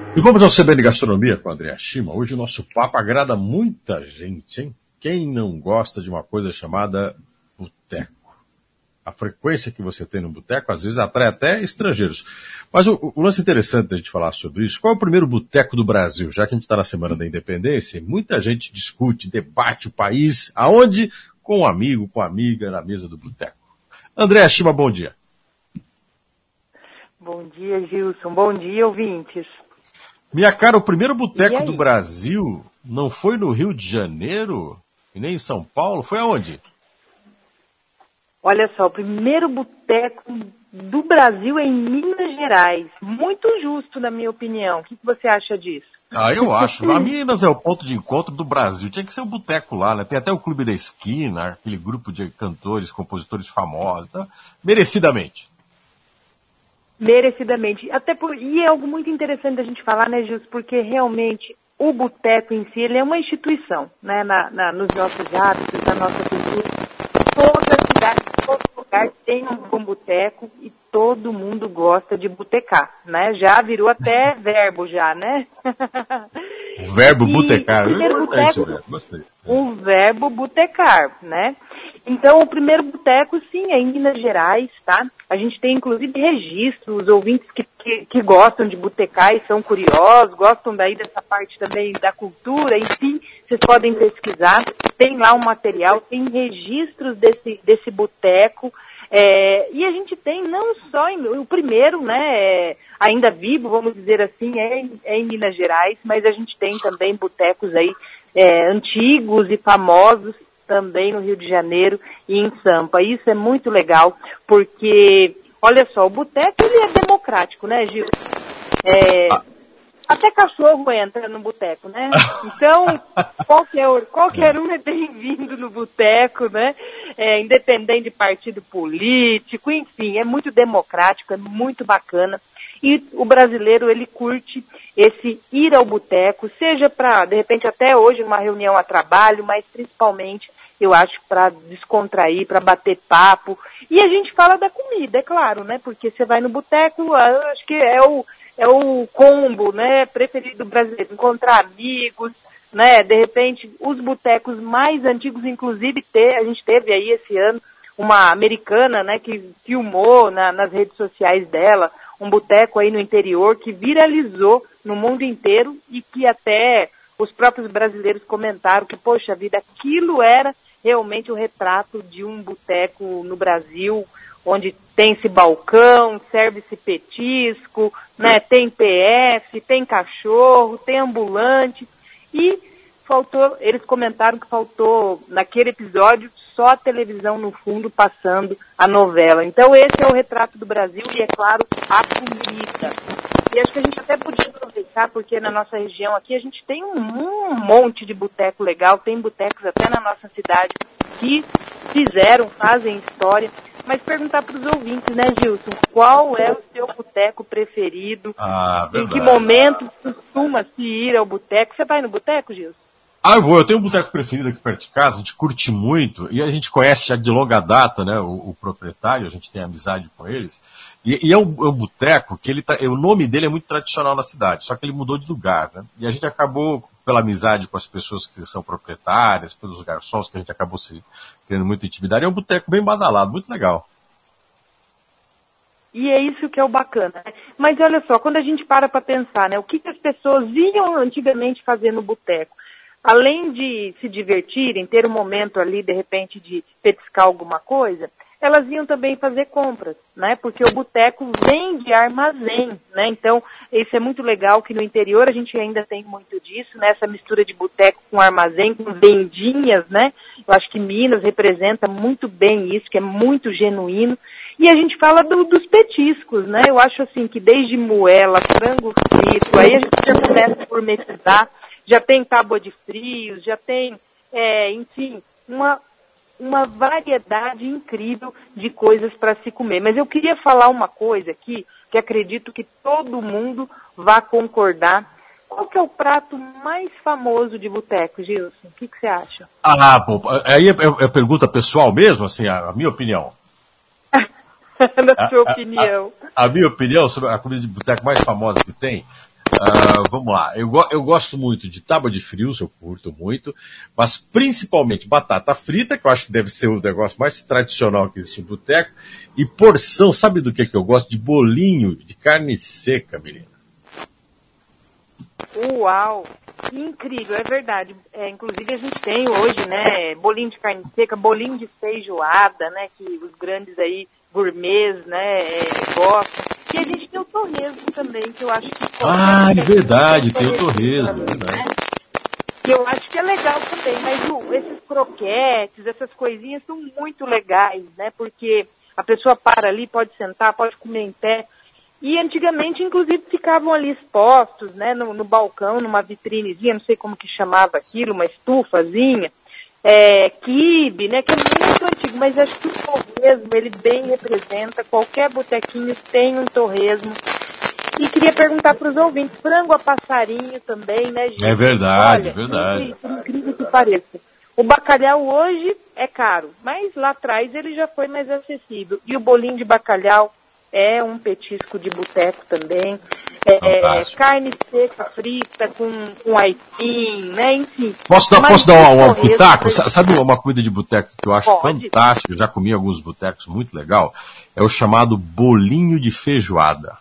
E vamos ao CBN Gastronomia com a Andréa Shima. Hoje o nosso papo agrada muita gente, hein? Quem não gosta de uma coisa chamada boteco? A frequência que você tem no boteco, às vezes, atrai até estrangeiros. Mas o lance interessante da gente falar sobre isso, qual é o primeiro boteco do Brasil? Já que a gente está na Semana da Independência, muita gente discute, debate o país, aonde? Com um amigo, com amiga, na mesa do boteco. Andréa Shima, bom dia. Bom dia, Gilson. Bom dia, ouvintes. Minha cara, o primeiro boteco do Brasil não foi no Rio de Janeiro e nem em São Paulo, foi aonde? Olha só, o primeiro boteco do Brasil é em Minas Gerais. Muito justo, na minha opinião. O que você acha disso? Eu acho. A Minas é o ponto de encontro do Brasil. Tinha que ser um boteco lá, né? Tem até o Clube da Esquina, aquele grupo de cantores, compositores famosos. Então, merecidamente. Merecidamente. E é algo muito interessante da gente falar, né, Gilson? Porque realmente o boteco em si, ele é uma instituição, né? Nos nossos hábitos, na nossa cultura. Toda cidade, todo lugar tem um bom boteco e todo mundo gosta de botecar, né? Já virou até verbo já, né? O verbo botecar. O primeiro boteco, o verbo botecar, né? Então, o primeiro boteco, sim, é em Minas Gerais, tá? A gente tem, inclusive, registros, ouvintes que gostam de botecar e são curiosos, gostam daí dessa parte também da cultura, enfim, vocês podem pesquisar, tem lá um material, tem registros desse boteco, e a gente tem não só, o primeiro, né, ainda vivo, vamos dizer assim, é em Minas Gerais, mas a gente tem também botecos aí antigos e famosos, também no Rio de Janeiro e em Sampa. Isso é muito legal, porque, olha só, o boteco, ele é democrático, né, Gil? Até cachorro entra no boteco, né? Então, qualquer um é bem-vindo no boteco, né? Independente de partido político, enfim, é muito democrático, é muito bacana. E o brasileiro, ele curte esse ir ao boteco, seja para, de repente, até hoje, uma reunião a trabalho, mas principalmente, eu acho, para descontrair, para bater papo. E a gente fala da comida, é claro, né? Porque você vai no boteco, acho que é o combo, né, preferido do brasileiro, encontrar amigos, né? De repente, os botecos mais antigos, inclusive, a gente teve aí esse ano uma americana, né, que filmou nas redes sociais dela, um boteco aí no interior que viralizou no mundo inteiro e que até os próprios brasileiros comentaram que, poxa vida, aquilo era realmente o retrato de um boteco no Brasil, onde tem esse balcão, serve-se petisco, né, tem PF, tem cachorro, tem ambulante, e eles comentaram que faltou, naquele episódio, só a televisão no fundo passando a novela. Então esse é o retrato do Brasil e, é claro, a comida. E acho que a gente até podia aproveitar, porque na nossa região aqui a gente tem um monte de boteco legal, tem botecos até na nossa cidade que fazem história. Mas perguntar para os ouvintes, né, Gilson, qual é o seu boteco preferido? Em que momento costuma-se ir ao boteco? Você vai no boteco, Gilson? Eu tenho um boteco preferido aqui perto de casa, a gente curte muito, e a gente conhece já de longa data, né, o proprietário, a gente tem amizade com eles, e é um boteco que o nome dele é muito tradicional na cidade, só que ele mudou de lugar, né, e a gente acabou, pela amizade com as pessoas que são proprietárias, pelos garçons, que a gente acabou se tendo muita intimidade, é um boteco bem badalado, muito legal. E é isso que é o bacana, né? Mas olha só, quando a gente para pensar, né, o que as pessoas iam antigamente fazer no boteco? Além de se divertirem, ter um momento ali, de repente, de petiscar alguma coisa, elas iam também fazer compras, né? Porque o boteco vende armazém, né? Então, isso é muito legal, que no interior a gente ainda tem muito disso, né? Essa mistura de boteco com armazém, com vendinhas, né? Eu acho que Minas representa muito bem isso, que é muito genuíno. E a gente fala dos petiscos, né? Eu acho assim que desde moela, frango frito, aí a gente já começa a gourmetizar, já tem tábua de frios, já tem, enfim, uma variedade incrível de coisas para se comer. Mas eu queria falar uma coisa aqui, que acredito que todo mundo vai concordar. Qual que é o prato mais famoso de boteco, Gilson? O que você acha? Bom, aí é pergunta pessoal mesmo, assim, a minha opinião. Na sua opinião. A minha opinião sobre a comida de boteco mais famosa que tem, Vamos lá, eu gosto muito de tábua de frios, eu curto muito, mas principalmente batata frita, que eu acho que deve ser o negócio mais tradicional que existe em boteco, e porção, sabe do que eu gosto? De bolinho de carne seca, menina. Uau, que incrível, é verdade. Inclusive a gente tem hoje, né, bolinho de carne seca, bolinho de feijoada, né, que os grandes aí gourmets, né, gostam. E a gente tem o torresmo também, que eu acho que... É verdade, tem o torresmo, é verdade. Né? Que eu acho que é legal também, mas esses croquetes, essas coisinhas são muito legais, né, porque a pessoa para ali, pode sentar, pode comer em pé. E antigamente, inclusive, ficavam ali expostos, né, no balcão, numa vitrinezinha, não sei como que chamava aquilo, uma estufazinha, quibe, né, que é muito antigo, mas acho que o torresmo, ele bem representa, qualquer botequinho tem um torresmo. E queria perguntar para os ouvintes, frango a passarinho também, né, gente? É verdade, olha, verdade. Incrível que pareça. O bacalhau hoje é caro, mas lá atrás ele já foi mais acessível. E o bolinho de bacalhau é um petisco de boteco também. Carne seca, frita, com aipim, né? Enfim. Posso dar um pitaco? Sabe uma comida de boteco que eu acho fantástica? Eu já comi em alguns botecos, muito legal. É o chamado bolinho de feijoada.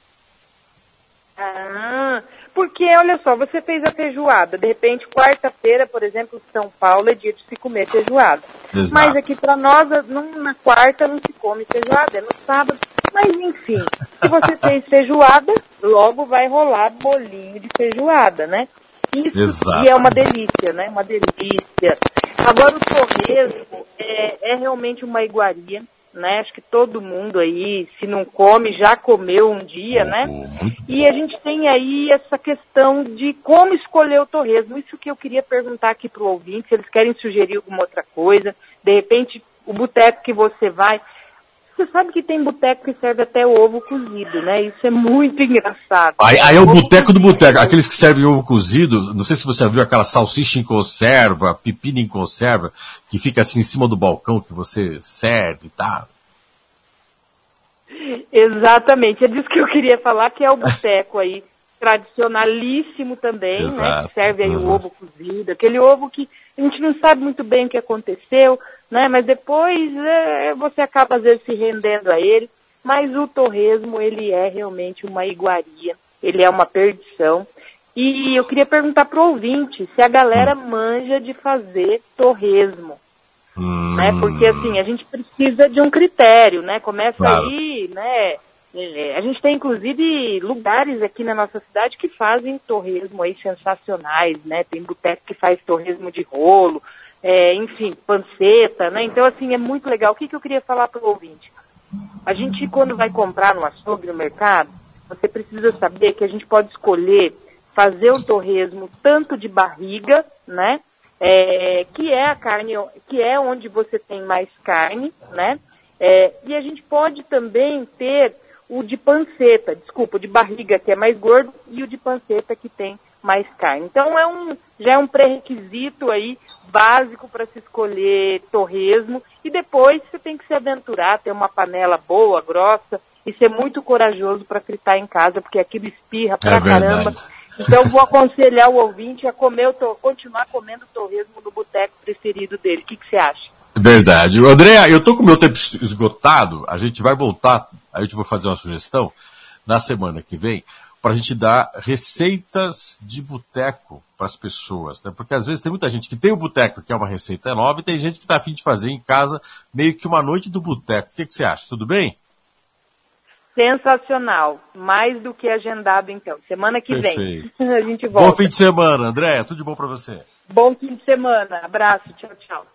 Porque, olha só, você fez a feijoada. De repente, quarta-feira, por exemplo, em São Paulo, é dia de se comer feijoada. Exato. Mas aqui para nós, na quarta não se come feijoada, é no sábado. Mas, enfim, se você fez feijoada, logo vai rolar bolinho de feijoada, né? Isso. Exato. E é uma delícia, né? Uma delícia. Agora, o torresmo é realmente uma iguaria, né? Acho que todo mundo aí, se não come, já comeu um dia, né? E a gente tem aí essa questão de como escolher o torresmo. Isso que eu queria perguntar aqui pro ouvinte, se eles querem sugerir alguma outra coisa. De repente, o boteco que você vai... Você sabe que tem boteco que serve até o ovo cozido, né? Isso é muito engraçado. Aí é o boteco do boteco. Aqueles que servem ovo cozido, não sei se você viu aquela salsicha em conserva, pepino em conserva, que fica assim em cima do balcão que você serve e tal. Exatamente. É disso que eu queria falar, que é o boteco aí, tradicionalíssimo também, né? Que serve aí o ovo cozido, aquele ovo que a gente não sabe muito bem o que aconteceu, né? Mas depois você acaba às vezes se rendendo a ele. Mas o torresmo, ele é realmente uma iguaria, ele é uma perdição. E eu queria perguntar pro ouvinte se a galera manja de fazer torresmo. Né? Porque assim, a gente precisa de um critério, né? Começa aí, né? A gente tem inclusive lugares aqui na nossa cidade que fazem torresmo aí sensacionais, né? Tem boteco que faz torresmo de rolo, enfim, panceta, né? Então assim, é muito legal. O que eu queria falar para o ouvinte? A gente, quando vai comprar no açougue, no mercado, você precisa saber que a gente pode escolher fazer o torresmo tanto de barriga, né? Que é a carne, que é onde você tem mais carne, né? E a gente pode também ter o de panceta, o de barriga que é mais gordo e o de panceta que tem mais carne. Então já é um pré-requisito aí básico para se escolher torresmo e depois você tem que se aventurar, ter uma panela boa, grossa e ser muito corajoso para fritar em casa, porque aquilo espirra pra caramba. Então vou aconselhar o ouvinte a continuar comendo torresmo no boteco preferido dele. O que você acha? Verdade. Andréa, eu tô com o meu tempo esgotado, a gente vai voltar, a gente vai fazer uma sugestão na semana que vem, para a gente dar receitas de boteco para as pessoas, né? Porque às vezes tem muita gente que tem o boteco, que é uma receita nova, e tem gente que está a fim de fazer em casa meio que uma noite do boteco. O que você acha? Tudo bem? Sensacional. Mais do que agendado, então. Semana que vem. A gente volta. Bom fim de semana, Andréa. Tudo de bom para você. Bom fim de semana. Abraço. Tchau, tchau.